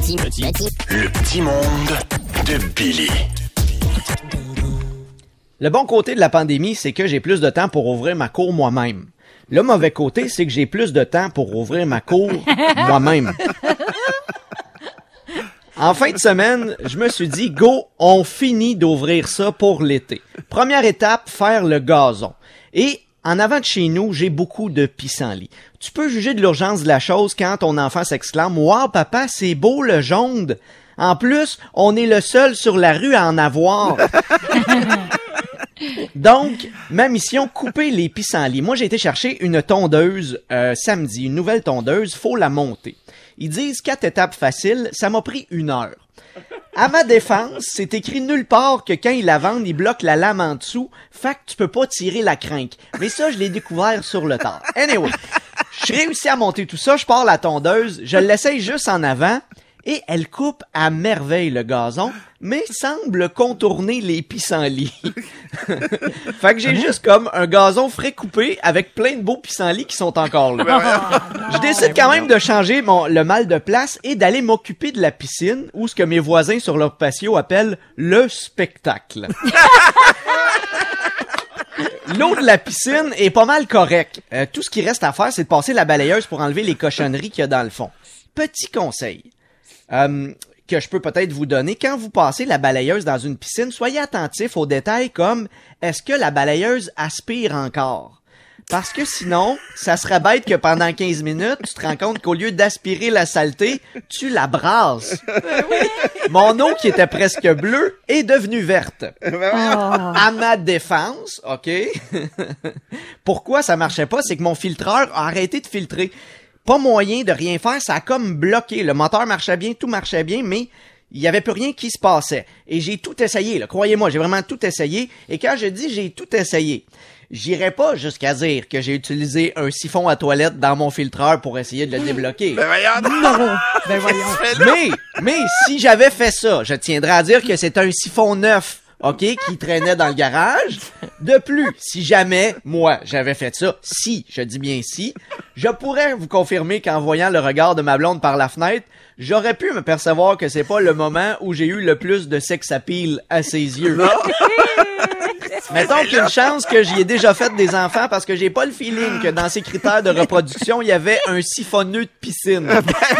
Le petit monde de Billy. Le bon côté de la pandémie, c'est que j'ai plus de temps pour ouvrir ma cour moi-même. Le mauvais côté, c'est que j'ai plus de temps pour ouvrir ma cour moi-même. En fin de semaine, je me suis dit, go, on finit d'ouvrir ça pour l'été. Première étape, faire le gazon. Et en avant de chez nous, j'ai beaucoup de pissenlits. Tu peux juger de l'urgence de la chose quand ton enfant s'exclame « Wow, papa, c'est beau le jaune! » En plus, on est le seul sur la rue à en avoir. Donc, ma mission, couper les pissenlits. Moi, j'ai été chercher une tondeuse samedi, une nouvelle tondeuse, faut la monter. Ils disent 4 étapes faciles, ça m'a pris 1 heure. À ma défense, c'est écrit nulle part que quand ils la vendent, ils bloquent la lame en dessous, fait que tu peux pas tirer la crinque. Mais ça, je l'ai découvert sur le tard. Anyway, je réussis à monter tout ça, je pars la tondeuse, je l'essaye juste en avant, et elle coupe à merveille le gazon, mais semble contourner les pissenlits. Fait que j'ai juste comme un gazon frais coupé avec plein de beaux pissenlits qui sont encore là. Je décide quand même de changer le mal de place et d'aller m'occuper de la piscine, ou ce que mes voisins sur leur patio appellent le spectacle. L'eau de la piscine est pas mal correcte. Tout ce qui reste à faire, c'est de passer la balayeuse pour enlever les cochonneries qu'il y a dans le fond. Petit conseil. Que je peux peut-être vous donner, quand vous passez la balayeuse dans une piscine, soyez attentif aux détails comme est-ce que la balayeuse aspire encore? Parce que sinon, ça serait bête que pendant 15 minutes, tu te rends compte qu'au lieu d'aspirer la saleté, tu la brasses. Mon eau qui était presque bleue est devenue verte. À ma défense, OK? Pourquoi ça marchait pas? C'est que mon filtreur a arrêté de filtrer. Pas moyen de rien faire, ça a comme bloqué. Le moteur marchait bien, tout marchait bien, mais il y avait plus rien qui se passait. Et j'ai tout essayé, là. Croyez-moi, j'ai vraiment tout essayé. Et quand je dis j'ai tout essayé, j'irai pas jusqu'à dire que j'ai utilisé un siphon à toilette dans mon filtreur pour essayer de le débloquer. Ben voyons! Non! Ben voyons. Mais si j'avais fait ça, je tiendrais à dire que c'est un siphon neuf. OK, qui traînait dans le garage. De plus, si jamais, moi, j'avais fait ça, si, je dis bien si, je pourrais vous confirmer qu'en voyant le regard de ma blonde par la fenêtre, j'aurais pu me percevoir que c'est pas le moment où j'ai eu le plus de sex appeal à ses yeux. Mettons qu'il y a une chance que j'y ai déjà fait des enfants parce que j'ai pas le feeling que dans ces critères de reproduction, il y avait un siphonneux de piscine.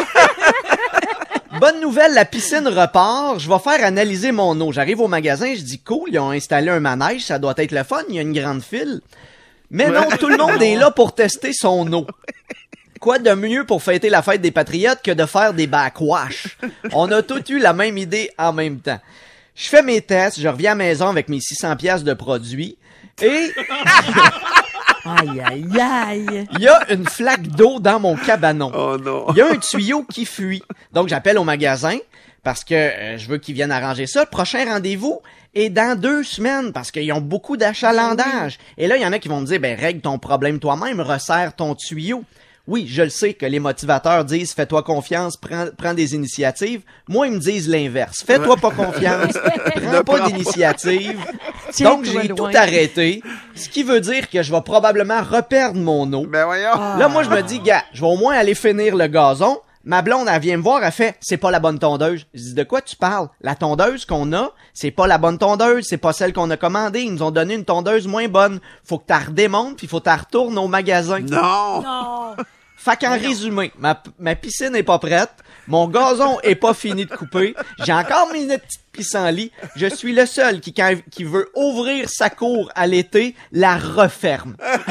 Bonne nouvelle, la piscine repart. Je vais faire analyser mon eau. J'arrive au magasin, je dis cool, ils ont installé un manège, ça doit être le fun, il y a une grande file. Mais non, tout le monde est là pour tester son eau. Quoi de mieux pour fêter la fête des Patriotes que de faire des backwash? On a tous eu la même idée en même temps. Je fais mes tests, je reviens à la maison avec mes 600$ de produits et... Aïe, aïe, aïe. Il y a une flaque d'eau dans mon cabanon. Oh non. Il y a un tuyau qui fuit. Donc, j'appelle au magasin parce que je veux qu'ils viennent arranger ça. Le prochain rendez-vous est dans 2 semaines parce qu'ils ont beaucoup d'achalandage. Et là, il y en a qui vont me dire, ben, règle ton problème toi-même, resserre ton tuyau. Oui, je le sais que les motivateurs disent « Fais-toi confiance, prends des initiatives ». Moi, ils me disent l'inverse. « Fais-toi pas confiance, prends pas d'initiative ». Donc, j'ai tout arrêté, ce qui veut dire que je vais probablement reperdre mon eau. Ben voyons. Là, moi, je me dis « Gars, je vais au moins aller finir le gazon ». Ma blonde, elle vient me voir, elle fait « C'est pas la bonne tondeuse ». Je dis « De quoi tu parles? La tondeuse qu'on a, c'est pas la bonne tondeuse, c'est pas celle qu'on a commandée. Ils nous ont donné une tondeuse moins bonne. Faut que tu la redémontes, puis faut que tu la retournes au magasin. » Non! Non! Fait qu'en résumé, ma piscine est pas prête, mon gazon est pas fini de couper, j'ai encore mes petites pissenlits, je suis le seul qui veut ouvrir sa cour à l'été, la referme.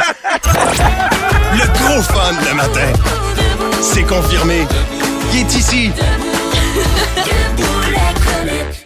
Le gros fun le matin. C'est confirmé. Il est ici. Debout les comiques.